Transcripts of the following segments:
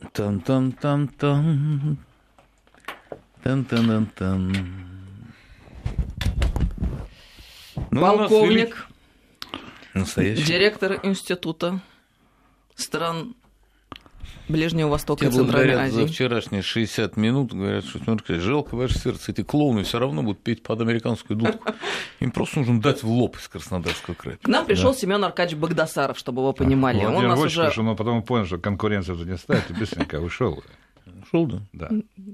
Там-там-там-там. Там-там-там-там. Полковник, Настоящий. директор Института стран Ближнего Востока и Тебе Центральной благодарят за Азии. вчерашние 60 минут. Говорят, что смотрите, жалко ваше сердце. Эти клоуны все равно будут петь под американскую дудку. Им просто нужно дать в лоб из Краснодарского края. К нам пришел Семен Аркадьевич Багдасаров, чтобы вы понимали. Он Владимир нас Вольфович уже... пришел, но потом понял, что конкуренция уже не ставит, и быстренько ушел. Ушел, да? Да.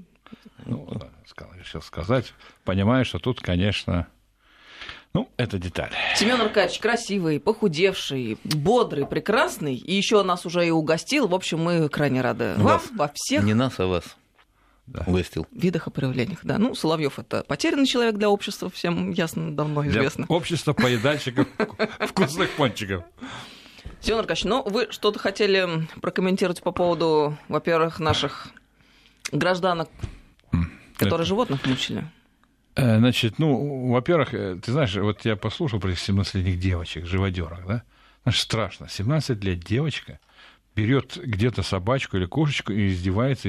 Ну, да, решил сказать, понимая, что тут, конечно, ну, это деталь. Семен Аркадьевич красивый, похудевший, бодрый, прекрасный, и еще нас уже и угостил. В общем, мы крайне рады вам Вас. во всех Не нас, а вас. Да. Угостил. видах и проявлениях. Да. Ну, Соловьев это потерянный человек для общества, всем ясно, давно Для известно. общества поедальщиков вкусных пончиков. Семен Аркадьевич, ну, вы что-то хотели прокомментировать по поводу, во-первых, наших гражданок, которые животных мучили? Значит, ну, во-первых, ты знаешь, вот я послушал про этих 17-летних девочек, живодерок, да? Знаешь, страшно. 17 лет девочка берет где-то собачку или кошечку и издевается.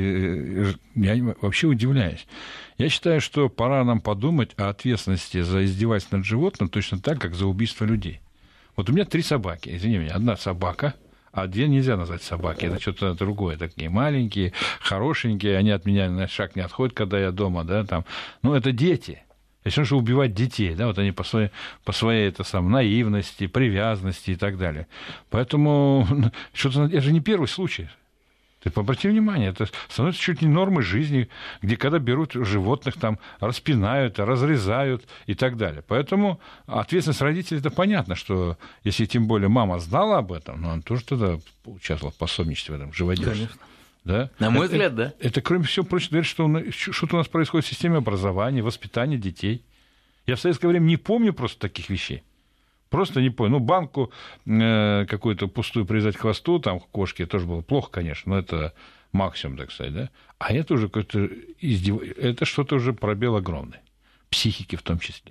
Я вообще удивляюсь. Я считаю, что пора нам подумать о ответственности за издевательство над животным точно так, как за убийство людей. Вот у меня 3 собаки, извини меня, одна собака, а 2 нельзя назвать собаки, это что-то другое, такие маленькие, хорошенькие, они от меня на шаг не отходят, когда я дома, да, там, ну, это дети. Если нужно убивать детей, да, вот они по своей это сам, наивности, привязанности и так далее. Поэтому что-то, это же не первый случай. Ты обрати внимание, это становится чуть не нормой жизни, где когда берут животных, там распинают, разрезают и так далее. Поэтому ответственность родителей, это понятно, что если тем более мама знала об этом, но она тоже тогда участвовала в пособничестве в этом живодерстве. Конечно. Да? На мой взгляд, да. Это, кроме всего прочего, говорит, что что-то у нас происходит в системе образования, воспитания детей. Я в советское время не помню просто таких вещей. Просто не помню. Ну, банку какую-то пустую привязать к хвосту, там, к кошке, тоже было плохо, конечно, но это максимум, так сказать, да. А это уже какое-то это что-то уже пробел огромный. Психики в том числе.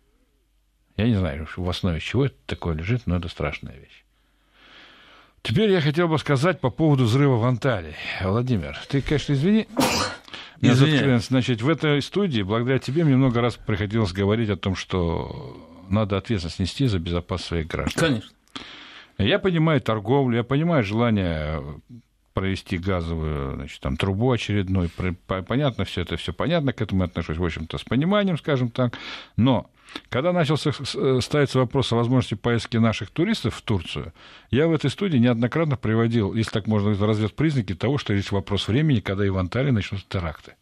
Я не знаю, в основе чего это такое лежит, но это страшная вещь. Теперь я хотел бы сказать по поводу взрыва в Анталии. Владимир, ты, конечно, извини. Значит, в этой студии, благодаря тебе, мне много раз приходилось говорить о том, что надо ответственность нести за безопасность своих граждан. Конечно. Я понимаю торговлю, я понимаю желание провести газовую, значит, там, трубу очередную. Понятно, все это все понятно, к этому я отношусь, в общем-то, с пониманием, скажем так. Но когда начался ставиться вопрос о возможности поездки наших туристов в Турцию, я в этой студии неоднократно приводил, если так можно назвать, признаки того, что есть вопрос времени, когда и в Анталии начнутся теракты.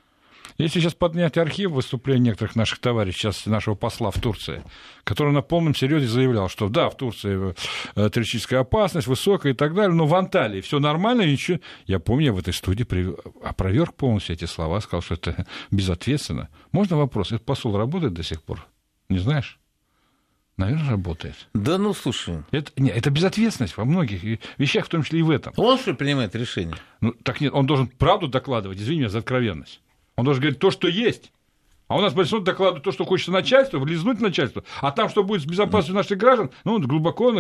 Если сейчас поднять архив выступлений некоторых наших товарищей, сейчас нашего посла в Турции, который на полном серьезе заявлял, что да, в Турции террористическая опасность высокая и так далее, но в Анталии все нормально, ничего. Я помню, я в этой студии опроверг полностью эти слова, сказал, что это безответственно. Можно вопрос? Этот посол работает до сих пор? Не знаешь? Наверное, работает. Да, ну, слушай. Это безответственность во многих вещах, в том числе и в этом. Он что ли принимает решение? Ну, так нет, он должен правду докладывать, извини меня за откровенность. Он должен говорить то, что есть. А у нас большинство докладывает то, что хочется начальство, влизнуть в начальство. А там, что будет с безопасностью наших граждан, ну, глубоко...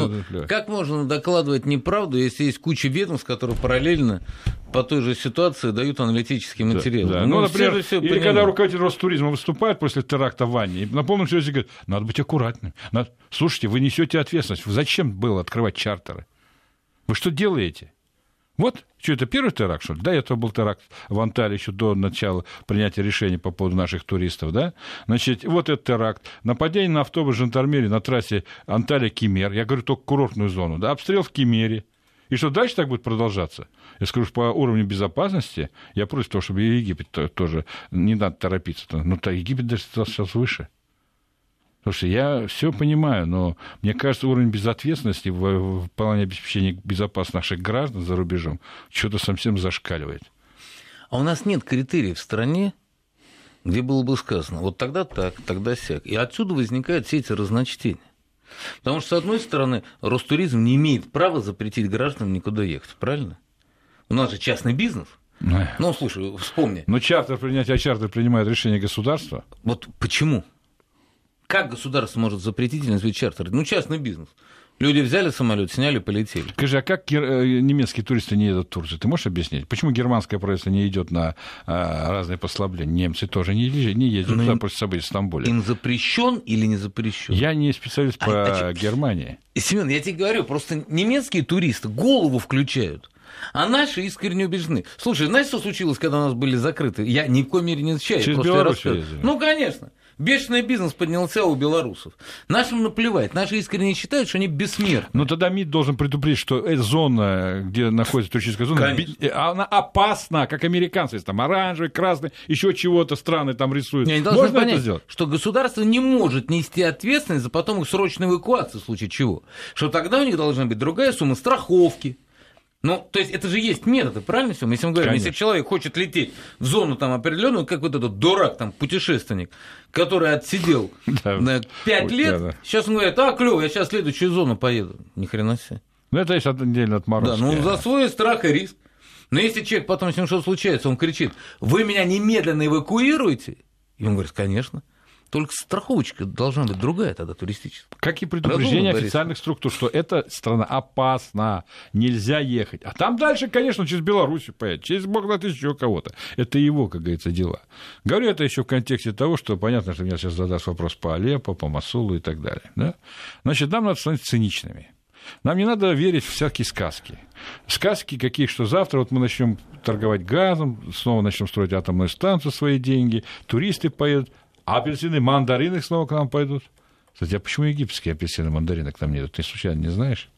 Как можно докладывать неправду, если есть куча ведомств, которые параллельно по той же ситуации дают аналитические материалы? Да. Ну, например, или когда руководитель Ростуризма выступает после теракта в Ванне, и на полном серьезе говорит, надо быть аккуратным. Слушайте, вы несете ответственность. Зачем было открывать чартеры? Вы что делаете? Вот, что это первый теракт, что ли? Да, это был теракт в Анталии еще до начала принятия решений по поводу наших туристов, да? Значит, вот этот теракт. Нападение на автобус жандармерии на трассе Анталия-Кемер. Я говорю только курортную зону, да? Обстрел в Кемере. И что, дальше так будет продолжаться? Я скажу, по уровню безопасности, я против того, чтобы и Египет тоже, не надо торопиться. Но Египет даже сейчас выше. Слушай, я все понимаю, но мне кажется, уровень безответственности в плане обеспечения безопасности наших граждан за рубежом что-то совсем зашкаливает. А у нас нет критериев в стране, где было бы сказано, вот тогда так, тогда сяк. И отсюда возникают все эти разночтения. Потому что, с одной стороны, Ростуризм не имеет права запретить гражданам никуда ехать, правильно? У нас же частный бизнес. Ну, слушай, вспомни. Но чартер принимает решение государства. Вот почему? Как государство может запретить или назвать чартер? Ну, частный бизнес. Люди взяли самолет, сняли, полетели. Скажи, а как немецкие туристы не едут в Турцию? Ты можешь объяснить? Почему германское правительство не идет на разные послабления? Немцы тоже не ездят туда после событий в Стамбуле. Им запрещен или не запрещен? Я не специалист по Германии. Семен, я тебе говорю, просто немецкие туристы голову включают. А наши искренне убеждены. Слушай, знаешь, что случилось, когда у нас были закрыты? Я ни в коей мере не отвечаю. Через Беларусь ездили. Ну, конечно. Бешеный бизнес поднялся у белорусов. Нашим наплевать. Наши искренне считают, что они бессмертны. Но тогда МИД должен предупредить, что эта зона, где находится туристическая зона, она опасна, как американцы. Там оранжевый, красный, еще чего-то страны там рисуют. Можно понять, это сделать? Что государство не может нести ответственность за потом их срочную эвакуацию в случае чего. Что тогда у них должна быть другая сумма страховки. Ну, то есть это же есть методы, правильно все? Мы если мы говорим, если человек хочет лететь в зону там определенную, как вот этот дурак, там, путешественник, который отсидел 5 лет, сейчас он говорит, клево, я сейчас в следующую зону поеду. Ни хрена себе. Ну, это есть отдельно отморозки. Да, ну, за свой страх и риск. Но если человек потом с ним что-то случается, он кричит, вы меня немедленно эвакуируете? И он говорит, конечно. Только страховочка должна быть другая тогда, туристическая. Как и предупреждение официальных структур, что эта страна опасна, нельзя ехать. А там дальше, конечно, через Белоруссию поедет, через бог знает еще кого-то. Это его, как говорится, дела. Говорю это еще в контексте того, что понятно, что меня сейчас задаст вопрос по Алеппо, по Мосулу и так далее. Да? Значит, нам надо становиться циничными. Нам не надо верить в всякие сказки. Сказки какие, что завтра вот мы начнем торговать газом, снова начнем строить атомную станцию, свои деньги, туристы поедут. А апельсины, мандарины снова к нам пойдут. Кстати, а почему египетские апельсины, мандарины к нам не идут? Ты случайно не знаешь?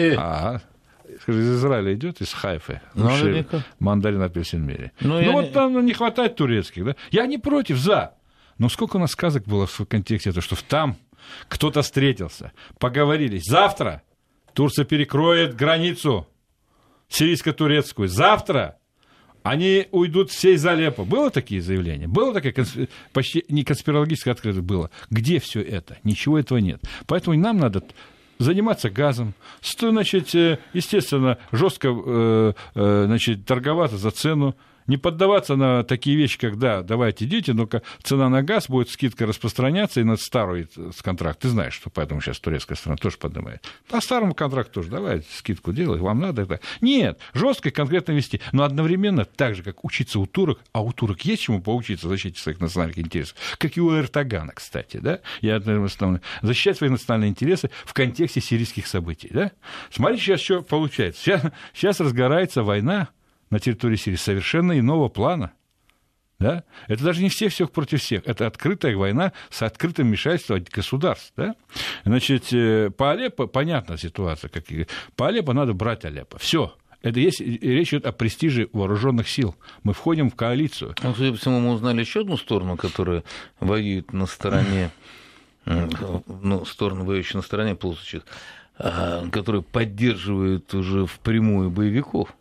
Скажи, из Израиля идет, из Хайфы. Мандарин, апельсин в мире. Там не хватает турецких, да? Я не против, за. Но сколько у нас сказок было в контексте этого, что там кто-то встретился, поговорили. Завтра Турция перекроет границу сирийско-турецкую. Завтра они уйдут все из Алеппо. Было такие заявления? Было такое почти не конспирологическое открытие было. Где все это? Ничего этого нет. Поэтому нам надо заниматься газом, значит, естественно, жестко торговаться за цену, не поддаваться на такие вещи, как, да, давайте идите, но цена на газ будет скидка распространяться и на старый контракт. Ты знаешь, что поэтому сейчас турецкая страна тоже поднимает. По старому контракту тоже давайте скидку делай, вам надо это. Нет, жестко и конкретно вести, но одновременно так же, как учиться у турок, а у турок есть чему поучиться в защите своих национальных интересов, как и у Эрдогана, кстати, да, защищать свои национальные интересы в контексте сирийских событий, да. Смотрите, сейчас что получается. Сейчас разгорается война на территории Сирии совершенно иного плана. Да? Это даже не всех против всех. Это открытая война с открытым вмешательством государств. Да? Значит, по Алеппо понятна ситуация. По Алеппо надо брать Алеппо. Все. Это есть, речь идет о престиже вооруженных сил. Мы входим в коалицию. Ну, судя по всему, мы узнали еще одну сторону, которая воюет на стороне, сторону воюющей на стороне ползучих, которая поддерживает уже впрямую боевиков.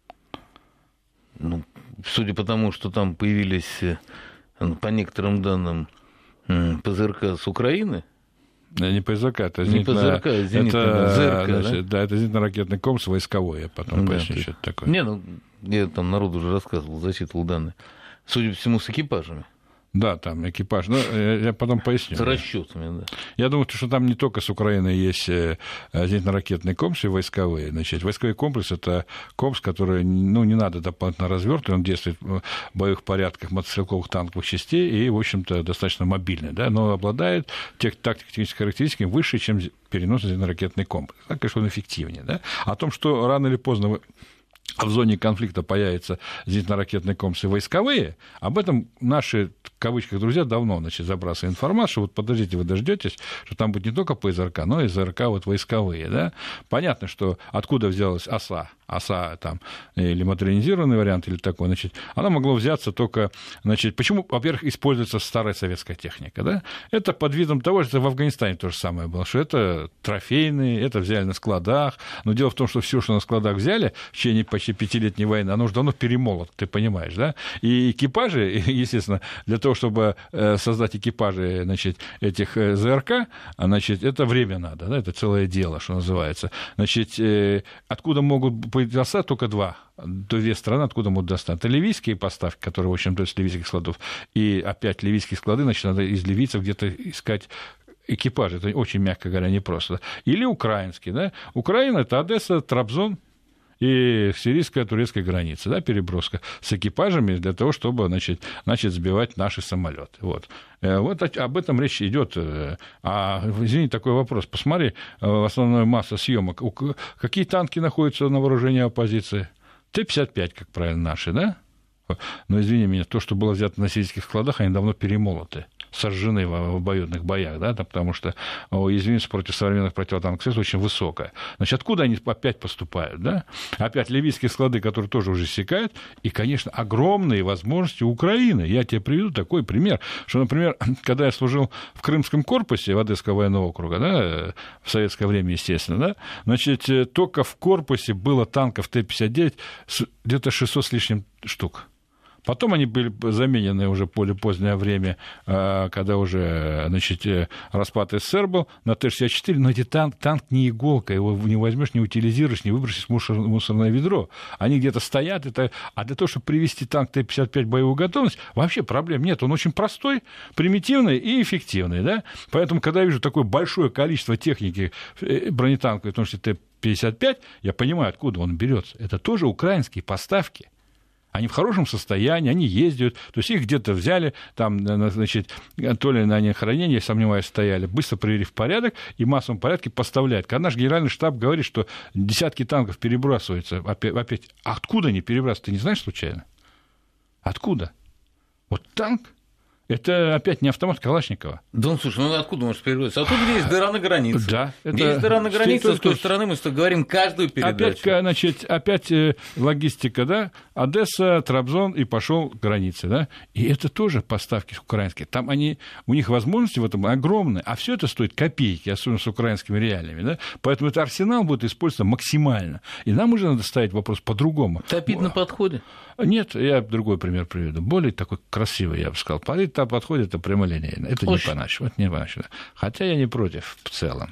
Ну, судя по тому, что там появились, по некоторым данным, ПЗРК с Украины. Не ПЗРК, это не ПЗРК, ЗРК, да, это зенитно-ракетный комплекс войсковой, я потом поясню, что это такое. Я там народу уже рассказывал, зачитывал данные. Судя по всему, с экипажами. Да, там экипаж. Но я потом поясню. С расчетами, да. Я думаю, что там не только с Украины есть зенитно-ракетные комплексы войсковые. Значит, войсковой комплекс – это комплекс, который не надо дополнительно развертывать, он действует в боевых порядках мотострелковых танковых частей и, в общем-то, достаточно мобильный, да, но обладает тактико-техническими характеристиками выше, чем переносный зенитно-ракетный комплекс. Так, конечно, он эффективнее. Да? О том, что рано или поздно в зоне конфликта появятся зенитно-ракетные комплексы войсковые, об этом наши, в кавычках, друзья давно забрасывают информацию, что вот подождите, вы дождетесь, что там будет не только ПЗРК, но и ЗРК вот войсковые. Да? Понятно, что откуда взялась ОСА там, или модернизированный вариант, или такой, значит, она могла взяться только, значит, почему, во-первых, используется старая советская техника, да? Это под видом того, что в Афганистане то же самое было, что это трофейные, это взяли на складах, но дело в том, что все, что на складах взяли в течение почти 5-летней войны, оно уже давно перемолото, ты понимаешь, да? И экипажи, естественно, для того, чтобы создать экипажи, значит, этих ЗРК, значит, это время надо, да? Это целое дело, что называется. Значит, откуда могут достать только две страны, откуда могут достать. Это ливийские поставки, которые, в общем-то, из ливийских складов. И опять ливийские склады, значит, надо из ливийцев где-то искать экипажи, это очень, мягко говоря, непросто. Или украинские, да. Украина — это Одесса, Трабзон и сирийская турецкая граница, да, переброска с экипажами для того, чтобы, значит, сбивать наши самолеты. Вот об этом речь идет. Извини, такой вопрос. Посмотри, основная масса съемок. Какие танки находятся на вооружении оппозиции? Т-55, как правильно, наши, да? Но, извини меня, то, что было взято на сирийских складах, они давно перемолоты, сожжены в обоюдных боях, да, потому что уязвимость против современных противотанковых средств очень высокая. Значит, откуда они опять поступают, да? Опять ливийские склады, которые тоже уже иссякают, и, конечно, огромные возможности Украины. Я тебе приведу такой пример, что, например, когда я служил в Крымском корпусе в Одесского военного округа, да, в советское время, естественно, да, значит, только в корпусе было танков Т-59 где-то 600 с лишним штук. Потом они были заменены уже в более позднее время, когда уже, значит, распад СССР был, на Т-64, но эти танк не иголка, его не возьмешь, не утилизируешь, не выбросишь в мусорное ведро. Они где-то стоят, а для того, чтобы привести танк Т-55 в боевую готовность, вообще проблем нет. Он очень простой, примитивный и эффективный. Да? Поэтому, когда я вижу такое большое количество техники бронетанковой, в том числе Т-55, я понимаю, откуда он берется. Это тоже украинские поставки. Они в хорошем состоянии, они ездят, то есть их где-то взяли, там, значит, то ли на хранение, я сомневаюсь, стояли, быстро привели в порядок и в массовом порядке поставляют. Когда наш генеральный штаб говорит, что десятки танков перебрасываются, опять, откуда они перебрасываются, ты не знаешь случайно? Откуда? Вот танк? Это опять не автомат Калашникова. Да, слушай, откуда может переброситься? А тут где есть дыра на границе. Да. Где есть дыра на границе, с той стороны мы говорим каждую передачу. Опять логистика, да, Одесса, Трабзон, и пошел к границе, да, и это тоже поставки украинские. Там у них возможности в этом огромные, а все это стоит копейки, особенно с украинскими реалиями, да, поэтому этот арсенал будет использован максимально. И нам уже надо ставить вопрос по-другому. Топить на подходе? Нет, я другой пример приведу. Более такой красивый, я бы сказал. Там подходит, это прямолинейно. Это не по-нашему. Хотя я не против в целом.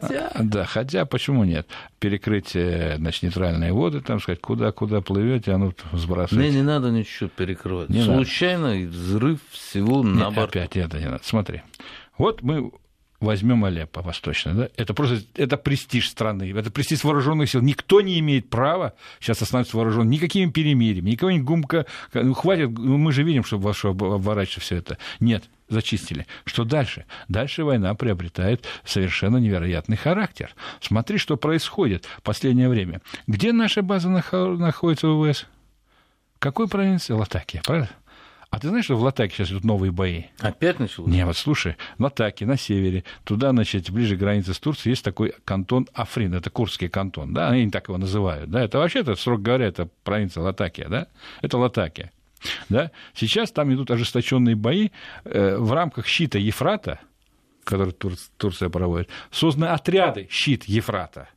Хотя почему нет? Перекрытие, значит, нейтральные воды, там сказать, куда плывете, оно сбрасывает. Не надо ничего перекрывать. Случайно взрыв всего на борту. Опять это не надо. Смотри. Вот мы возьмем Алеппо восточное, да? Это престиж страны, это престиж вооруженных сил. Никто не имеет права сейчас остановиться вооруженным никакими перемириями, никого-нибудь гумка. Хватит, мы же видим, что обворачивается все это. Нет, зачистили. Что дальше? Дальше война приобретает совершенно невероятный характер. Смотри, что происходит в последнее время. Где наша база находится в ВВС? Какой провинции? Латакия, правильно? А ты знаешь, что в Латаке сейчас идут новые бои? Опять началось? Не, вот слушай, в Латаке, на севере, туда, значит, ближе к границе с Турцией, есть такой кантон Африн, это курдский кантон, да, они так его называют, да, это вообще-то, строго говоря, это провинция Латакия, да, это Латакия, да. Сейчас там идут ожесточенные бои в рамках щита Ефрата, который Турция проводит, созданы отряды щит Ефрата.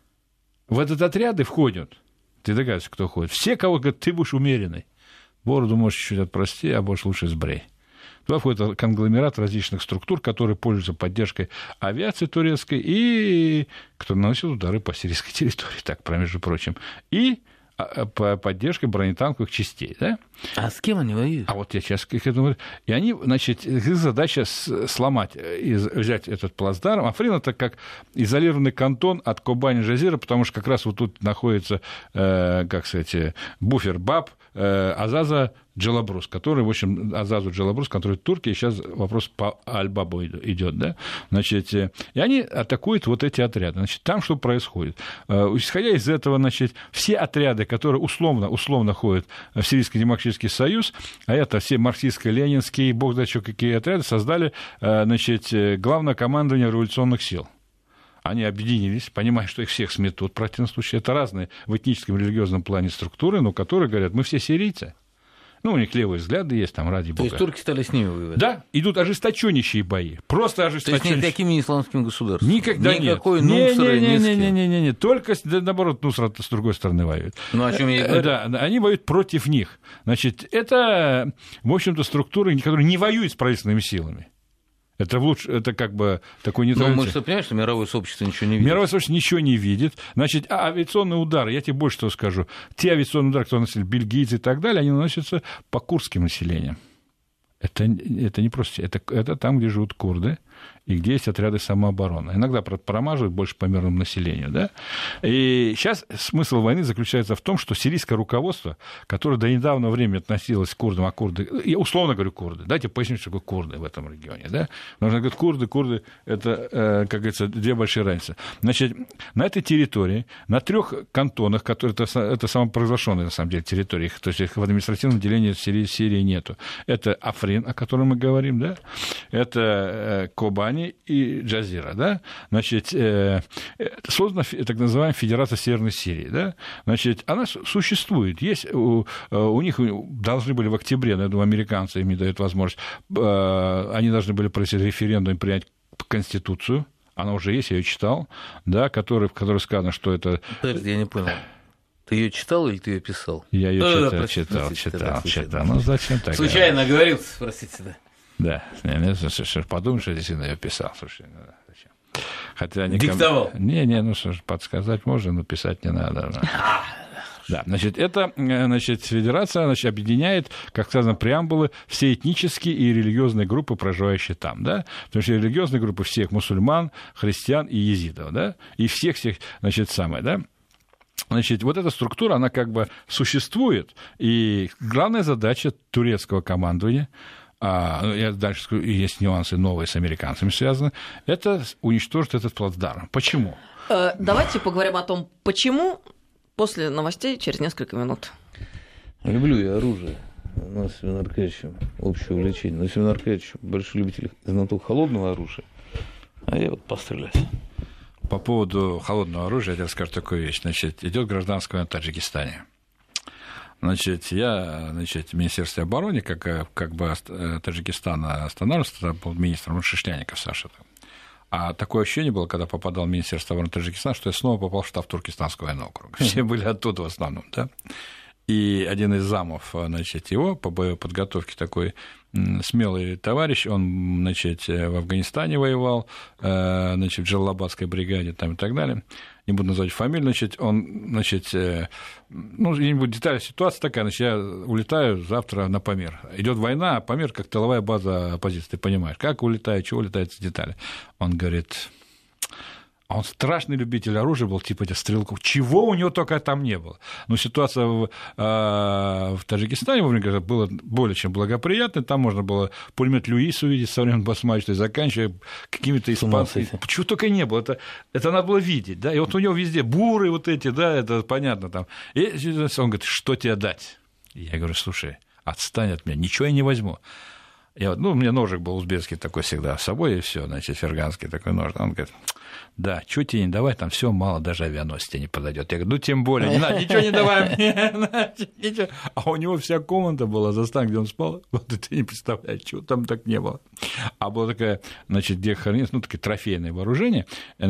В этот отряды входят, ты догадываешься, кто входит, все, кого говорят, ты будешь умеренный. Бороду можешь чуть-чуть отпрости, а больше лучше сбрей. Туда входит конгломерат различных структур, которые пользуются поддержкой авиации турецкой и кто наносит удары по сирийской территории, так, между прочим, и по поддержке бронетанковых частей. Да? А с кем они воюют? А вот я сейчас к этому... И они, значит, их задача сломать, взять этот плацдарм. Африн — это как изолированный кантон от Кобани, Жазира, потому что как раз вот тут находится, как сказать, буфер Баб, Азаза, Джалабрус, который, в общем, Азазу Джалабрус, который в Турции, сейчас вопрос по Аль-Бабу идет, да, значит, и они атакуют вот эти отряды. Значит, там что происходит? Исходя из этого, значит, все отряды, которые условно ходят в Сирийский демократический союз, а это все марксистско-ленинские, бог знает что какие отряды, создали, значит, главное командование революционных сил. Они объединились, понимая, что их всех сметут в противном случае. Это разные в этническом и религиозном плане структуры, но которые говорят, мы все сирийцы. Ну, у них левые взгляды есть, там, ради бога. То есть турки стали с ними воевать? Да, идут ожесточеннейшие бои. Просто ожесточеннейшие. То есть никаким не исламским государством? Никогда никакой нет. Нусры, Не-не-не. Только, наоборот, Нусра с другой стороны воюет. Ну, о чем я и говорю. Да, они воюют против них. Значит, это, в общем-то, структуры, которые не воюют с правительственными силами. Это как бы такой нейтралитет. Но мы же понимаем, что мировое сообщество ничего не видит. Мировое сообщество ничего не видит. Значит, авиационные удары, я тебе больше что скажу. Те авиационные удары, которые наносили бельгийцы и так далее, они наносятся по курдским населениям. Это не просто... Это там, где живут курды. и где есть отряды самообороны. Иногда промаживают больше по мирному населению. Да? И сейчас смысл войны заключается в том, что сирийское руководство, которое до недавнего времени относилось к курдам, а курды, я условно говорю курды, дайте пояснить, что такое курды в этом регионе. Да? Потому что говорят, курды, это, как говорится, две большие разницы. Значит, на этой территории, на 3 кантонах, которые это самопровозглашенные, на самом деле, территории, то есть их в административном делении Сирии нету. Это Африн, о котором мы говорим, да? Это Кобани и Джазира, да? Значит, создана так называемая Федерация Северной Сирии, да? Значит, она существует. Есть, у них должны были в октябре, я думаю, американцы им не дают возможность, они должны были провести референдум и принять Конституцию, она уже есть, я ее читал, да, в которой сказано, что это... Подожди, я не понял. Ты ее читал или ты ее писал? Я ее читал. Ну, зачем так? Случайно оговорился, простите, да. Да, подумай, что действительно ее писал. Слушай, ну, зачем? Хотя диктовал? Ну что ж, подсказать можно, но писать не надо. Да, значит, эта федерация объединяет, как сказано в преамбуле, все этнические и религиозные группы, проживающие там, да, потому что религиозные группы всех мусульман, христиан и езидов, да, и всех, да. Значит, вот эта структура, она как бы существует, и главная задача турецкого командования, я дальше скажу, есть нюансы новые с американцами связаны, это уничтожить этот плацдарм. Почему? Давайте поговорим о том, почему, после новостей через несколько минут. Люблю я оружие. У нас с Семеном Аркадьевичем общее увлечение. Но Семен Аркадьевич большой любитель знаток холодного оружия, а я вот пострелять. По поводу холодного оружия я расскажу такую вещь. Значит, идет гражданская война в Таджикистане. Значит, я в Министерстве обороны, как бы Таджикистана останавливался, был министром Шишляников Саша. А такое ощущение было, когда попадал в Министерство обороны Таджикистана, что я снова попал в штаб Туркестанского военного округа. Все были оттуда в основном, да. И один из замов, его по боевой подготовке, такой смелый товарищ, он, в Афганистане воевал, в Джалалабадской бригаде там, и так далее. Не буду называть фамилию, он, где-нибудь детали, ситуация такая, я улетаю завтра на Памир. Идет война, а Памир как тыловая база оппозиции, ты понимаешь, как улетаю, чего улетают детали. Он говорит... Он страшный любитель оружия был, типа этих стрелков. Чего у него только там не было. Но ситуация в Таджикистане была более чем благоприятной. Там можно было пулемет Люис увидеть со времен Басмача, заканчивая какими-то испанцами. Чего только не было. Это надо было видеть. Да? И вот у него везде буры вот эти, да, это понятно там. И он говорит, что тебе дать? Я говорю, слушай, отстань от меня, ничего я не возьму. У меня ножик был узбекский такой всегда с собой, и все, ферганский такой нож. Он говорит, да, что тебе не давай, там все мало, даже авианосец тебе не подойдет. Я говорю, тем более, не надо, ничего не давай мне. А у него вся комната была, застан, где он спал, вот ты не представляешь, чего там так не было. А была такая, где хранится, такие трофейные вооружения,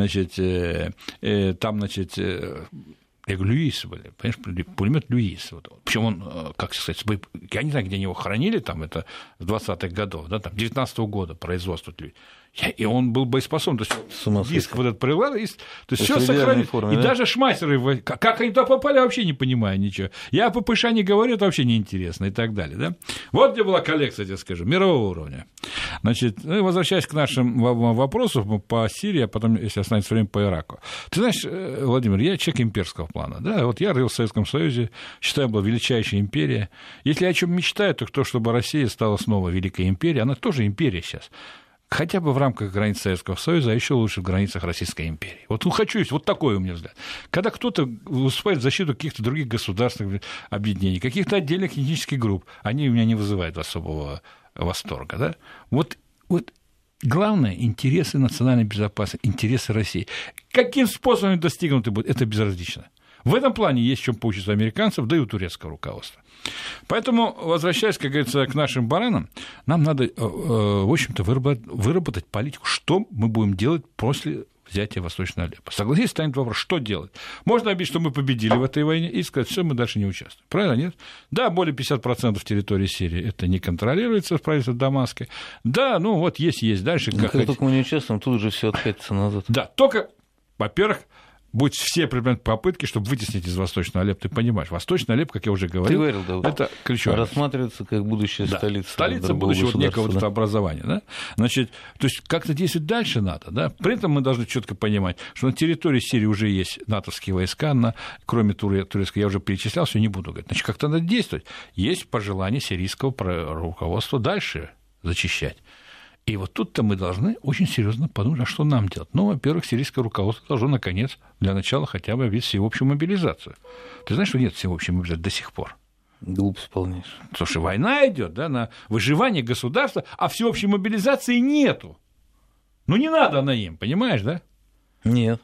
там, я говорю, Люис были, понимаешь, пулемет Люис. Причем он, как сказать, я не знаю, где они его хранили, там, это с 20-х годов, да, там, 19-го года производства Люис. И он был боеспособен, то есть диск вот этот прилад, то есть все сохранили. И да? Даже шмайсеры, как они туда попали, вообще не понимаю ничего. Я о ППШ не говорю, это вообще неинтересно и так далее. Да? Вот где была коллекция, я скажу, мирового уровня. Возвращаясь к нашим вопросам по Сирии, а потом, если останется время, по Ираку. Ты знаешь, Владимир, я человек имперского плана. Да? Вот я родился в Советском Союзе, считаю, была величайшая империя. Если я о чем мечтаю, то то, чтобы Россия стала снова великой империей, она тоже империя сейчас. Хотя бы в рамках границ Советского Союза, а еще лучше в границах Российской империи. Хочу, вот такой у меня взгляд. Когда кто-то выступает в защиту каких-то других государственных объединений, каких-то отдельных этнических групп, они у меня не вызывают особого восторга. Да? Вот главное – интересы национальной безопасности, интересы России. Каким способом достигнуты будут, это безразлично. В этом плане есть в чем поучиться американцев, да и у турецкого руководства. Поэтому, возвращаясь, как говорится, к нашим баранам, нам надо, в общем-то, выработать политику, что мы будем делать после взятия Восточной Алеппо. Согласитесь, станет вопрос, что делать? Можно объявить, что мы победили в этой войне, и сказать, все, мы дальше не участвуем. Правильно, нет? Да, более 50% территории Сирии это не контролируется в правительстве Дамаска. Да, есть. Дальше как только мы не участвуем, тут уже все откатится назад. Да, только, во-первых, Будут все предприняты попытки, чтобы вытеснить из Восточного Алеппо. Ты понимаешь, Восточный Алеппо, как я уже говорил, это ключевое. Рассматривается как будущая столица. Столица будущего некого вот образования. Да? Значит, то есть как-то действовать дальше надо. Да? При этом мы должны четко понимать, что на территории Сирии уже есть натовские войска, кроме турецкой, я уже перечислял, все не буду говорить. Значит, как-то надо действовать. Есть пожелание сирийского руководства дальше зачищать. И вот тут-то мы должны очень серьезно подумать, а что нам делать. Ну, во-первых, сирийское руководство должно, наконец, для начала хотя бы объявить всеобщую мобилизацию. Ты знаешь, что нет всеобщей мобилизации до сих пор? Глупость полнейшая. Слушай, война идет, да, на выживание государства, а всеобщей мобилизации нету. Ну, не надо она им, понимаешь, да? Нет.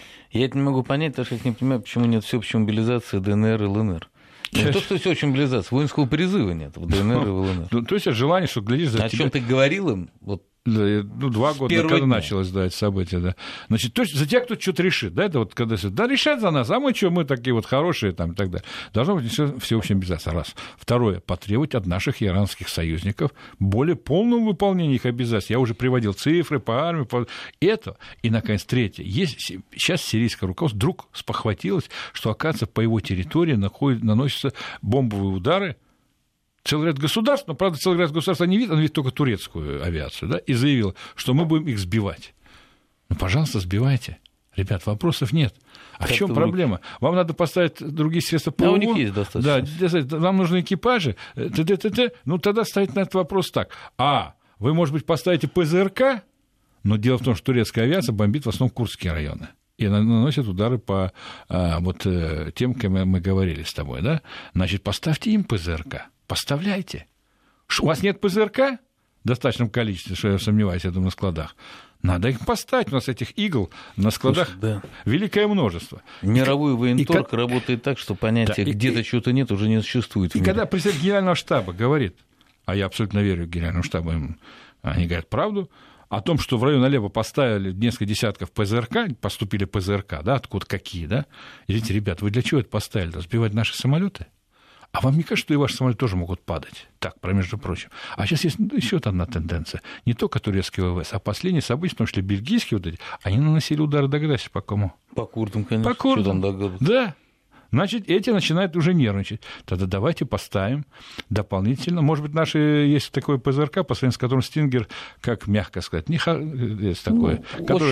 Я это не могу понять, потому что я не понимаю, почему нет всеобщей мобилизации ДНР и ЛНР. Не то, что всеобщая мобилизация, воинского призыва нет в ДНР и в ЛНР. Ну, то есть желание, что глядишь за тебя... О чем ты говорил им? Вот. Да, 2 года, когда началось, да, это событие, да. Значит, то есть за тебя кто-то что-то решит, да, это вот когда да, решать за нас, а мы что, мы такие вот хорошие там и так далее. Должно быть всеобщая мобилизация, раз. Второе, потребовать от наших иранских союзников более полного выполнения их обязательств. Я уже приводил цифры по армии, по это. И, наконец, третье. Сейчас сирийское руководство вдруг спохватилось, что, оказывается, по его территории наносятся бомбовые удары. Целый ряд государств, но, правда, целый ряд государств не видит, он видит только турецкую авиацию, да, и заявил, что мы будем их сбивать. Ну, пожалуйста, сбивайте. Ребят, вопросов нет. А в чем проблема? Вам надо поставить другие средства ПВО. А у них есть достаточно. Да, вам нужны экипажи. Ну, тогда ставить на этот вопрос так. Вы, может быть, поставите ПЗРК, но дело в том, что турецкая авиация бомбит в основном курдские районы. И наносят удары по вот тем, кем мы говорили с тобой, да? Значит, поставьте им ПЗРК. Поставляйте. У вас нет ПЗРК в достаточном количестве, что я сомневаюсь, я думаю, на складах. Надо их поставить. У нас этих игл на складах великое множество. Мировой военторг работает так, что понятие где-то чего-то нет уже не существует. И когда председатель Генерального штаба говорит, а я абсолютно верю Генеральному штабу, они говорят правду, о том, что в район Алеппо поставили несколько десятков ПЗРК, поступили ПЗРК, да, откуда какие, да? Извините, ребят, вы для чего это поставили? Сбивать наши самолеты? А вам не кажется, что и ваши самолеты тоже могут падать? Так, между прочим. А сейчас есть еще одна тенденция. Не только турецкие ВВС, а последние события, в том числе бельгийские вот эти, они наносили удары, догадайся, по кому? По курдам, конечно. По курдам, да. Значит, эти начинают уже нервничать. Тогда давайте поставим дополнительно. Может быть, наши есть такой ПЗРК, по сравнению с которым Стингер, как мягко сказать, есть такое.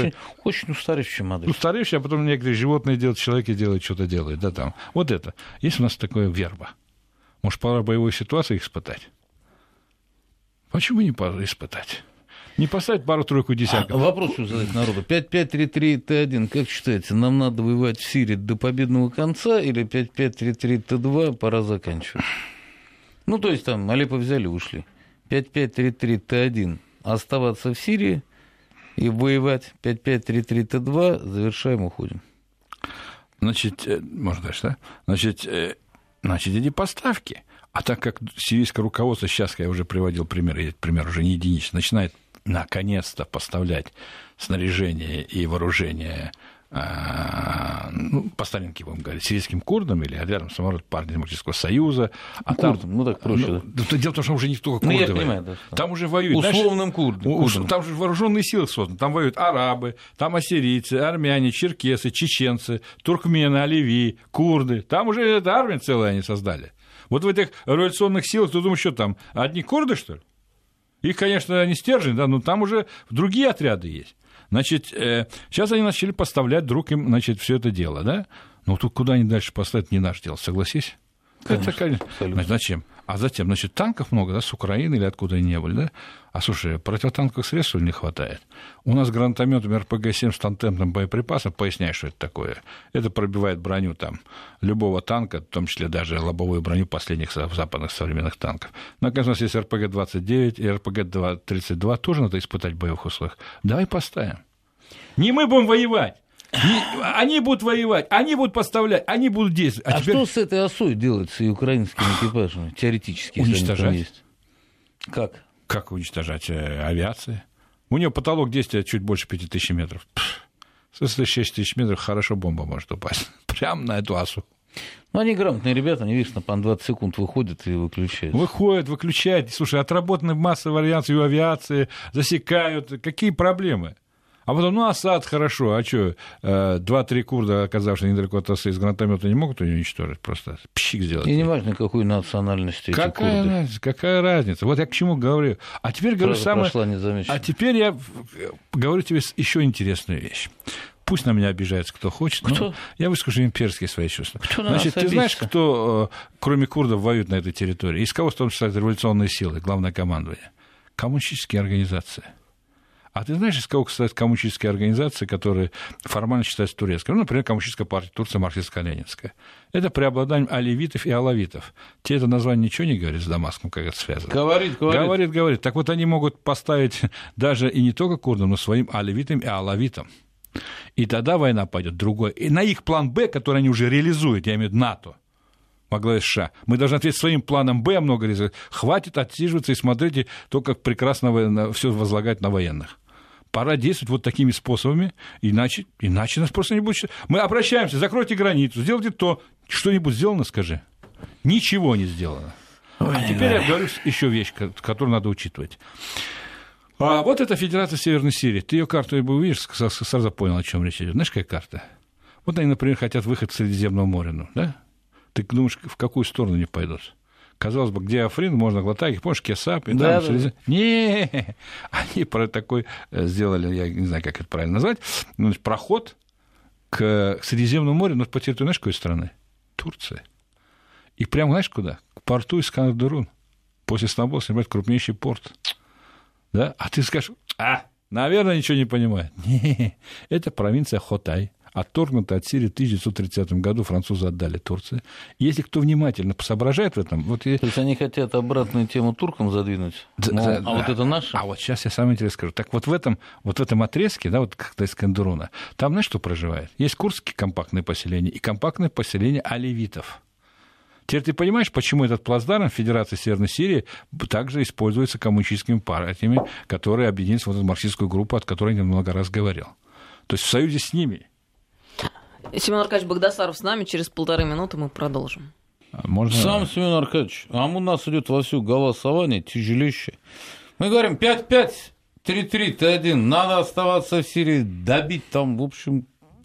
Очень устаревшая модель. Устаревшая, а потом некоторые животные делают, человеки делают, что-то делают. Да, там. Вот это. Есть у нас такое верба. Может, пора боевой ситуации их испытать? Почему не пора испытать? Не поставить пару-тройку десятков. Вопрос задать народу. 5533Т1, как считаете, нам надо воевать в Сирии до победного конца или 5533Т2 пора заканчивать? Ну, то есть там Алеппо взяли, ушли. 5533Т1 оставаться в Сирии и воевать. 5533Т2 завершаем, уходим. Значит, можно дальше, да? Значит, эти поставки. А так как сирийское руководство, сейчас я уже приводил пример, и этот пример уже не единичный, начинает наконец-то поставлять снаряжение и вооружение по старинке, будем говорить, сирийским курдам или рядом самолет партии Демократического Союза. А курдам, там, так проще. Дело в том, что уже не только курды воюют. Понимаю, да, там уже воюют. Условным курдам. Там же вооруженные силы созданы. Там воюют арабы, там ассирийцы, армяне, черкесы, чеченцы, туркмены, оливии, курды. Там уже эта армия целая они создали. Вот в этих революционных силах, ты думаешь, что там, одни курды, что ли? Их, конечно, не стержень, да, но там уже другие отряды есть. Значит, сейчас они начали поставлять друг им, значит, все это дело, да? Но тут куда они дальше поставят, не наше дело, согласись? Конечно, это, значит, зачем? А затем, значит, танков много, да, с Украины или откуда они не были, да? А слушай, противотанковых средств не хватает. У нас гранатометом РПГ-7 с тандемным боеприпасом, поясняй, что это такое. Это пробивает броню там любого танка, в том числе даже лобовую броню последних западных современных танков. Но, конечно, у нас есть РПГ-29 и РПГ-32, тоже надо испытать в боевых условиях. Давай поставим. Не мы будем воевать. Они будут воевать, они будут поставлять, они будут действовать. А теперь... что с этой осой делается и украинскими экипажами, теоретически, уничтожать. Если они там есть? Как? Как уничтожать авиацию? У нее потолок действия чуть больше 5000 метров. С 6000 метров хорошо бомба может упасть. Прямо на эту осу. Ну, они грамотные ребята, они, видишь, по 20 секунд выходят и выключают. Выключают. Слушай, отработаны массовые вариации у авиации, засекают. Какие проблемы? А потом, ну, Асад хорошо, а что, 2-3 курда, оказавшись недалеко от Осы, из гранатомета не могут ее уничтожить, просто пщик сделать. И не важно, какой национальности эти курды. Какая разница? Вот я к чему говорю. А теперь говорю А теперь я говорю тебе еще интересную вещь. Пусть на меня обижается кто хочет, но я выскажу имперские свои чувства. Значит, ты знаешь, кто, кроме курдов, воюет на этой территории? Из кого, в том числе, революционные силы, главное командование? Коммунистические организации. А ты знаешь, из кого состоят коммунистические организации, которые формально считаются турецкими? Ну, например, Коммунистическая партия Турции, марксистско-ленинская. Это преобладание алевитов и алавитов. Тебе это название ничего не говорит с Дамаском, как это связано? Говорит. Так вот, они могут поставить даже и не только курдам, но своим алевитам и алавитам. И тогда война пойдет другой. И на их план «Б», который они уже реализуют, я имею в виду НАТО, во главе США, мы должны ответить своим планом «Б», много реализовать. Хватит отсиживаться и смотреть то, как прекрасно все возлагать на военных. Пора действовать вот такими способами, иначе нас просто не будет. Мы обращаемся, закройте границу, сделайте то, что-нибудь сделано, скажи. Ничего не сделано. А теперь я говорю еще вещь, которую надо учитывать. А вот эта Федерация Северной Сирии. Ты ее карту увидишь, сразу понял, о чем речь идет. Знаешь, какая карта? Вот они, например, хотят выход в Средиземное море, ну, да? Ты думаешь, в какую сторону они пойдут? Казалось бы, где Африн, можно глотать их, помнишь, Кесап, и да, там... Да. Не, они про такой сделали, я не знаю, как это правильно назвать, проход к Средиземному морю, но по территории, знаешь, какой страны? Турции. И прямо, знаешь, куда? К порту Искандер-Дурун. После Стамбула снимать крупнейший порт. Да? А ты скажешь, наверное, ничего не понимает. Не, это провинция Хотай. Отторгнута от Сирии в 1930 году, французы отдали Турции. Если кто внимательно соображает в этом... То есть они хотят обратную тему туркам задвинуть? Вот это наше? А вот сейчас я самое интересное скажу. Так вот в этом отрезке, да, вот как-то Искандеруна, там, знаешь, что проживает? Есть курдские компактные поселения и компактные поселения алевитов. Теперь ты понимаешь, почему этот плацдарм Федерации Северной Сирии также используется коммунистическими партиями, которые объединились в эту марксистскую группу, от которой я много раз говорил. То есть в союзе с ними. Семен Аркадьевич Багдасаров с нами. Через 1,5 минуты мы продолжим. Сам Семен Аркадьевич, у нас идет вовсю голосование тяжелейшее. Мы говорим 5-5, 3-3, Т1. Надо оставаться в Сирии, добить там, в общем...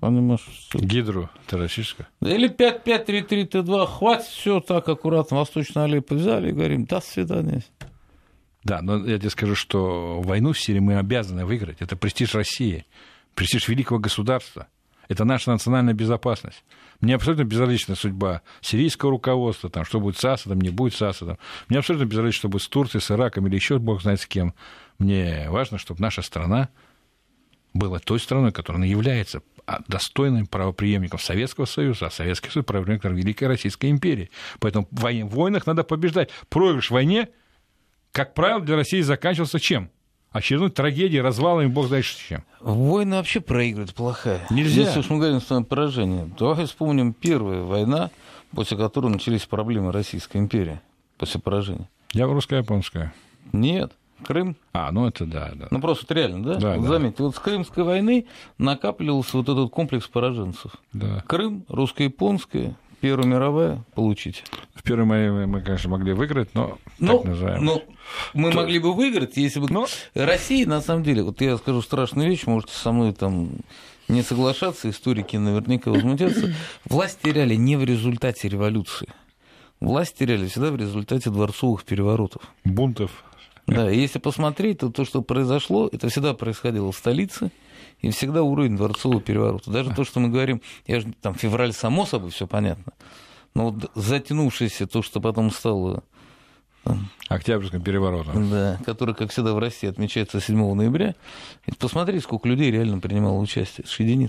Гидру террористическую. Или 5-5, 3-3, Т2. Хватит, все так аккуратно. Восточную Алеппо взяли и говорим, до свидания. Да, но я тебе скажу, что войну в Сирии мы обязаны выиграть. Это престиж России, престиж великого государства. Это наша национальная безопасность. Мне абсолютно безразлична судьба сирийского руководства, там, что будет с Асадом, не будет с Асадом. Мне абсолютно безразлично, что будет с Турцией, с Ираком или еще бог знает с кем. Мне важно, чтобы наша страна была той страной, которая является достойным правопреемником Советского Союза, а Советский Союз правопреемником Великой Российской империи. Поэтому в войнах надо побеждать. Проигрыш в войне, как правило, для России заканчивался чем? Очередной трагедией, развалами, бог знает чем. Война вообще проигрывать плохая. Нельзя. Если уж мы говорим о своем поражении, давай вспомним первую войну, после которой начались проблемы Российской империи, после поражения. Я русско-японская. Нет. Крым. Ну это да. Ну просто вот реально, да? Да, вот заметьте, вот с Крымской войны накапливался вот этот комплекс пораженцев. Да. Крым, русско-японская, Первая мировая, получите. В Первой мировой мы, конечно, могли выиграть, но так называемый. Мы могли бы выиграть, если бы... Россия, на самом деле, вот я скажу страшную вещь, можете со мной там не соглашаться, историки наверняка возмутятся. Власть теряли не в результате революции. Власть теряли всегда в результате дворцовых переворотов. Бунтов. Да, и если посмотреть, то, что произошло, это всегда происходило в столице, и всегда уровень дворцового переворота. Даже то, что мы говорим, там февраль, само собой, все понятно, но вот затянувшееся то, что потом стало... Октябрьским переворотом. Да, который, как всегда, в России отмечается 7 ноября. И посмотри, сколько людей реально принимало участие, с единиц.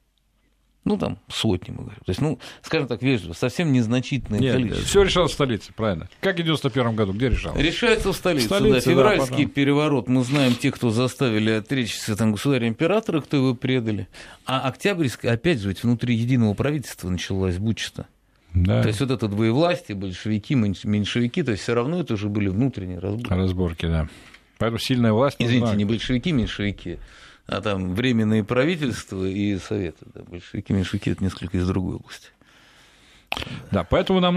Там сотни, мы говорим. То есть, скажем так, вежливо, совсем незначительное количество. Все решалось в столице, правильно. Как и в 91 году, где решалось? Решается в столице, да. Февральский переворот, мы знаем тех, кто заставили отречься государя-императора, кто его предали. А Октябрьская, опять же, ведь внутри единого правительства началась буча-то. Да. То есть, вот это двоевластие, большевики, меньшевики, то есть, все равно это уже были внутренние разборки. Разборки, да. Поэтому сильная власть... Извините, не большевики, меньшевики, а там временные правительства и советы. Да, большевики, меньшевики – это несколько из другой области. Да, поэтому нам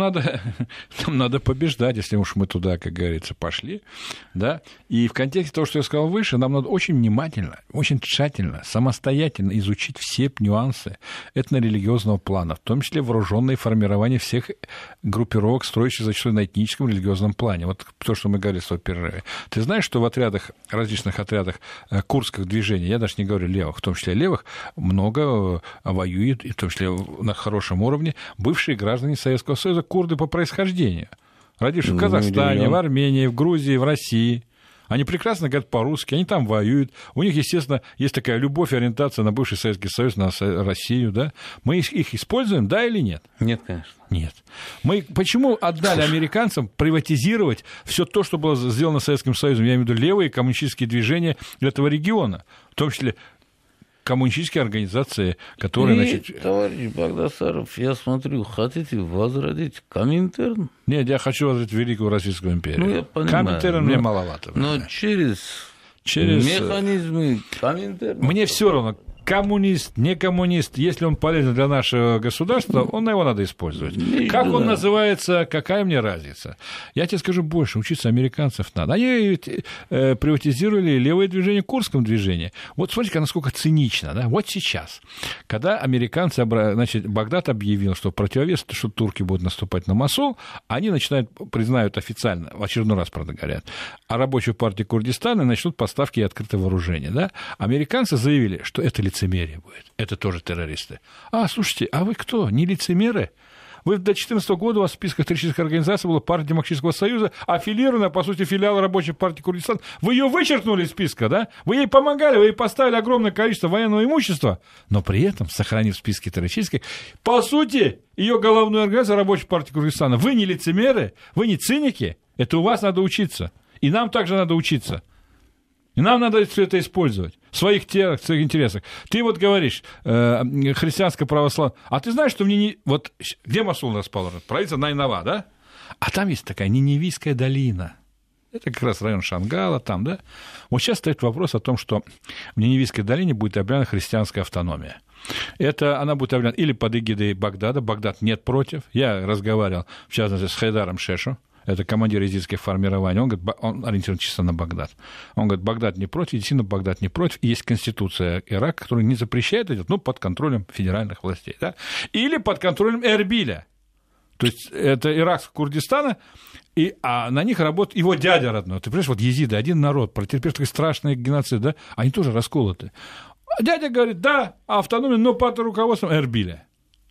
надо побеждать, если уж мы туда, как говорится, пошли. Да? И в контексте того, что я сказал выше, нам надо очень внимательно, очень тщательно, самостоятельно изучить все нюансы этнорелигиозного плана, в том числе вооруженные формирования всех группировок, строящихся зачастую на этническом религиозном плане. Вот то, что мы говорили в перерыве. Ты знаешь, что в отрядах, различных отрядах курдских движений, я даже не говорю левых, в том числе левых, много воюют, и в том числе на хорошем уровне, бывшие граждане Советского Союза, курды по происхождению, родившие в Казахстане, в Армении, в Грузии, в России. Они прекрасно говорят по-русски, они там воюют. У них, естественно, есть такая любовь и ориентация на бывший Советский Союз, на Россию. Да? Мы их используем, да или нет? Нет, конечно. Нет. Мы почему отдали американцам приватизировать все то, что было сделано Советским Союзом? Я имею в виду левые коммунистические движения этого региона, в том числе коммунистические организации, которые... Товарищ Багдасаров, я смотрю, хотите возродить Коминтерн? Нет, я хочу возродить Великую Российскую империю. Ну, я понимаю. Коминтерн мне маловато. Но через механизмы Коминтерна... Мне все равно, коммунист, не коммунист, если он полезен для нашего государства, его надо использовать. Как он называется, какая мне разница? Я тебе скажу больше, учиться американцев надо. Они ведь приватизировали левое движение в курдском движении. Вот смотрите, насколько цинично. Да? Вот сейчас, когда американцы, значит, Багдад объявил, что в противовес, что турки будут наступать на Мосул, они признают официально, в очередной раз, правда, говорят, о рабочей партии Курдистана и начнут поставки и открытое вооружение. Да? Американцы заявили, что это лицемерие будет. Это тоже террористы. Слушайте, а вы кто? Не лицемеры? Вы до 2014 года у вас в списках террористических организаций была партия Демократического Союза, аффилированная, по сути, филиал рабочей партии Курдистан. Вы ее вычеркнули из списка, да? Вы ей помогали, вы ей поставили огромное количество военного имущества, но при этом, сохранив списки террористических, по сути, ее головную организацию рабочей партии Курдистана. Вы не лицемеры, вы не циники. Это у вас надо учиться. И нам также надо учиться. И нам надо все это использовать в своих интересах. Ты вот говоришь, христианско-православное. А ты знаешь, что в вот где Мосул расположен? Провинция Найнава, да? А там есть такая Ниневийская долина. Это как раз район Шангала, там, да? Вот сейчас стоит вопрос о том, что в Ниневийской долине будет объявлена христианская автономия. Она будет объявлена или под эгидой Багдада. Багдад нет против. Я разговаривал, в частности, с Хайдаром Шешу. Это командир езидских формирований, он говорит, он ориентирован чисто на Багдад. Он говорит, Багдад не против, действительно, Багдад не против. И есть конституция Ирака, которая не запрещает это, под контролем федеральных властей. Да? Или под контролем Эрбиля. То есть это Ирак Курдистана, а на них работает его дядя родной. Ты понимаешь, вот езиды, один народ, претерпев такой страшный геноцид, да? Они тоже расколоты. Дядя говорит, да, автономия, но под руководством Эрбиля.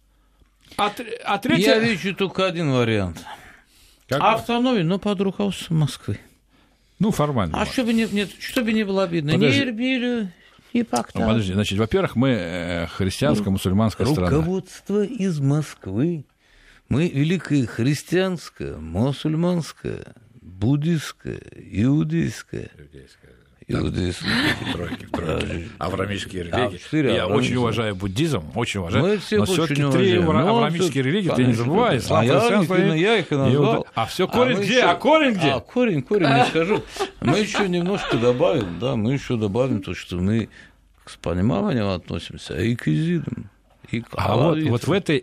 Я вижу только один вариант. Автономия, но под руководством Москвы. Формально. А чтобы не было обидно, ни Эрбилю, ни Багдада. Подожди, значит, во-первых, мы христианская, мусульманская страна. Руководство из Москвы. Мы великая христианская, мусульманская, буддистская, иудейская. Тройки. Авраамические религии. Я очень уважаю буддизм, очень уважаю. Но все-таки 3 авраамические религии, ты не забывай. Ислам, христианство. Я их и назвал. А все корень где? Корень где? Корень, не скажу. Мы еще немножко добавим, то, что мы с пониманием относимся и к езидам. Вот в этой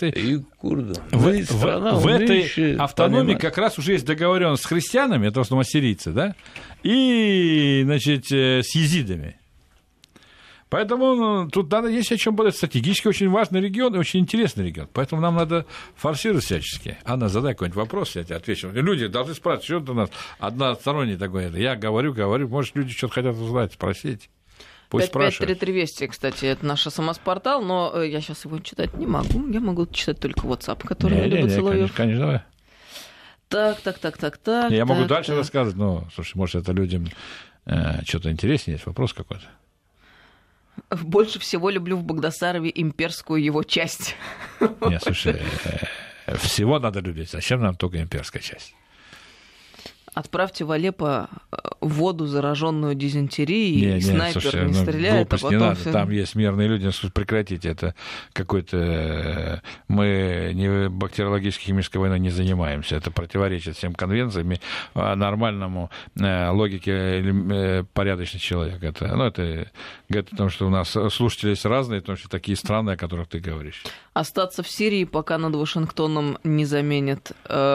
автономии как раз уже есть договоренность с христианами, это в основном ассирийцы, да, и, значит, с езидами. Поэтому тут есть о чем подать. Стратегически очень важный регион и очень интересный регион. Поэтому нам надо форсировать всячески. Анна, задай какой-нибудь вопрос, я тебе отвечу. Люди должны спрашивать, что это у нас односторонний такой. Я говорю, может, люди что-то хотят узнать, спросить. 553320, кстати, это наш СМС-портал, но я сейчас его читать не могу. Я могу читать только WhatsApp, который любит Соловьев. Конечно, давай. Так. Я могу дальше рассказывать, но, слушай, может, это людям что-то интереснее, есть вопрос какой-то. Больше всего люблю в Багдасарове имперскую его часть. Нет, слушай, всего надо любить. Зачем нам только имперская часть? Отправьте в Алеппо воду, зараженную дизентерией, снайпер слушай, не стреляет, глупость, а потом... Не надо. Там есть мирные люди, прекратите, это какой-то... Мы не бактериологической химической войной не занимаемся, это противоречит всем конвенциям, нормальному логике порядочный человек. Это говорит о том, что у нас слушатели есть разные, в том числе такие страны, о которых ты говоришь. Остаться в Сирии, пока над Вашингтоном не заменят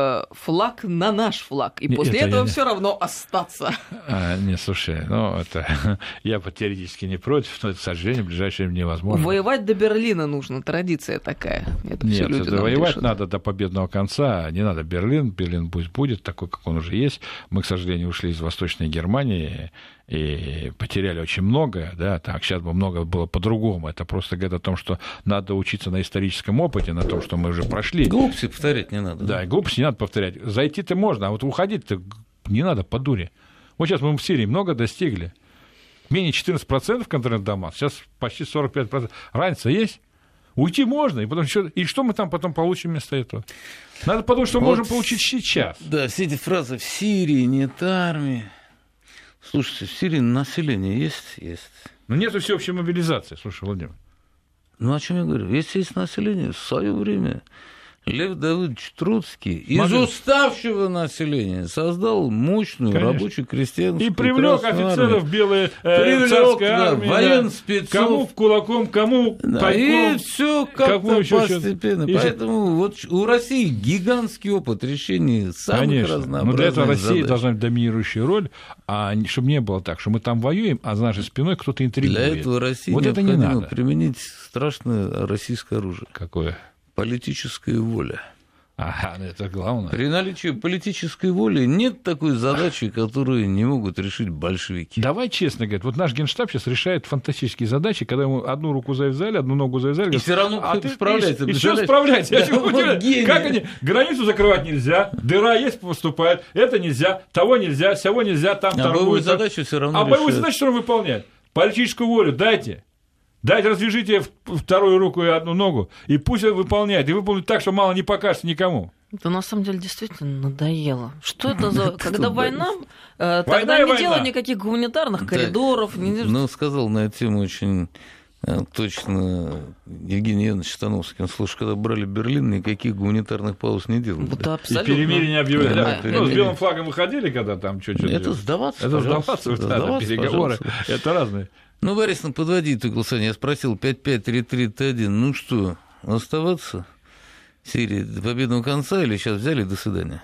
флаг на наш флаг. И после этого все равно остаться. Не, слушай, это я теоретически не против, но это, к сожалению, в ближайшее время невозможно. Воевать до Берлина нужно, традиция такая. Нет, воевать надо до победного конца, не надо Берлин пусть будет такой, как он уже есть. Мы, к сожалению, ушли из Восточной Германии и потеряли очень много, да, так, сейчас бы много было по-другому. Это просто говорит о том, что надо учиться на историческом опыте, на том, что мы уже прошли. Глупости повторять не надо. Да, глупости не надо повторять. Зайти-то можно, а вот уходить-то не надо по дуре. Вот сейчас мы в Сирии много достигли. Менее 14% в контрольных домах, сейчас почти 45%. Разница есть? Уйти можно, и потом и что мы там потом получим вместо этого? Надо подумать, что можем получить сейчас. Да, все эти фразы «в Сирии нет армии». Слушайте, в Сирии население есть? Есть. Но нету всеобщей мобилизации, слушай, Владимир. Ну, о чем я говорю? Если есть население, в свое время Лев Давыдович Троцкий из уставшего населения создал мощную рабочую крестьянскую и привлек офицеров белой царской армии, военспецов. Кому кулаком, кому пайком. И все как-то постепенно. Поэтому вот у России гигантский опыт решения самых разнообразных но для этого Россия задач. должна быть доминирующая роль, а чтобы не было так, что мы там воюем, а за нашей спиной кто-то интригует. Для этого России вот необходимо это не надо. применить страшное российское оружие. Какое? Политическая воля. Ага, это главное. При наличии политической воли нет такой задачи, которую не могут решить большевики. Давай честно говорить, вот наш Генштаб сейчас решает фантастические задачи, когда ему одну руку завязали, одну ногу завязали. И все равно справляется. И все справляется. Как они? Границу закрывать нельзя, дыра есть, поступает, это нельзя, того нельзя, сего нельзя, там торгуют. А боевую задачу все равно решают. А боевую задачу все равно выполняют. Политическую волю дайте. Дайте, развяжите вторую руку и одну ногу, и пусть выполняет. И выполнит так, что мало не покажется никому. Это на самом деле действительно надоело. Что это за... Когда война, тогда не делай никаких гуманитарных коридоров. Ну, сказал на эту тему очень точно Евгений Янович Штановский. Он, слушай, когда брали Берлин, никаких гуманитарных пауз не делали. Вот, и перемирие не объявляли. Ну, с белым флагом выходили, когда там что-то... Это сдаваться, это переговоры. Это разные. Ну, Борисовна, подводи итог голосования. Я спросил 5-5-3-3-1. Ну что, оставаться в Сирии до победного конца или сейчас взяли до свидания?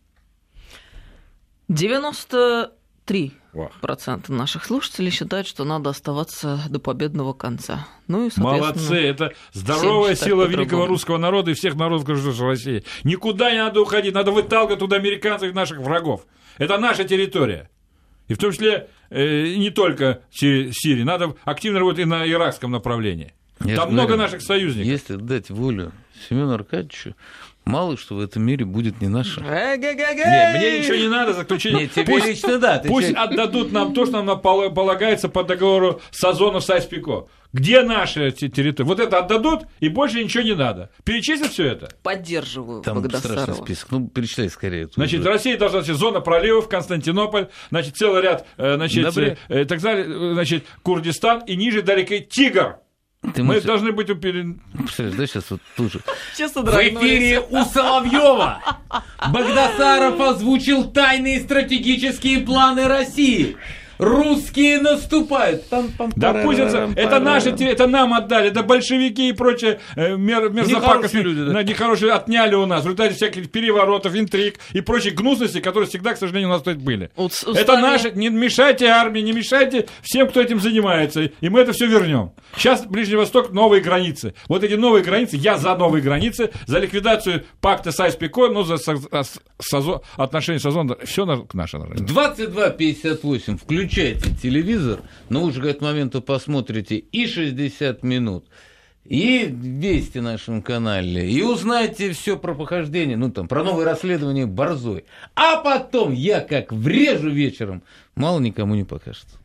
93% наших слушателей считают, что надо оставаться до победного конца. Ну и, молодцы, это здоровая сила великого русского народа и всех народов государства России. Никуда не надо уходить, надо выталкивать туда американцев и наших врагов. Это наша территория. И в том числе не только Сирии, надо активно работать и на иракском направлении. Там много наших союзников. Если дать волю Семену Аркадьевичу, мало что в этом мире будет не наше. Нет, мне ничего не надо, заключение. Нет, тебе лично да. Пусть отдадут нам то, что нам полагается по договору Сазонов Сайс-Пико. Где наши территории? Вот это отдадут, и больше ничего не надо. Перечислить все это? Поддерживаю. Там страшный список. Ну, перечисляй скорее. Значит, Россия должна быть зона проливов, Константинополь, значит, целый ряд, так далее, значит, Курдистан и ниже далеко Тигр. Мы должны быть уперены. Представляешь, да, сейчас вот тут же. В эфире у Соловьева Багдасаров озвучил тайные стратегические планы России. Русские наступают. Да пусть это наши, это нам отдали, это большевики и прочие мерзопакостные люди, нехорошие отняли у нас в результате всяких переворотов, интриг и прочих гнусностей, которые всегда, к сожалению, у нас тут были. Это наши, не мешайте армии, не мешайте всем, кто этим занимается, и мы это все вернем. Сейчас Ближний Восток новые границы. Вот эти новые границы, я за новые границы, за ликвидацию пакта Сайс-Пико, но за отношения с Озоном, все наше. 22:58. Включайте телевизор, но уже к этому моменту посмотрите и 60 минут, и Вести на нашем канале, и узнаете все про похождение, ну там, про новые расследования Борзой. А потом я как врежу вечером, мало никому не покажется.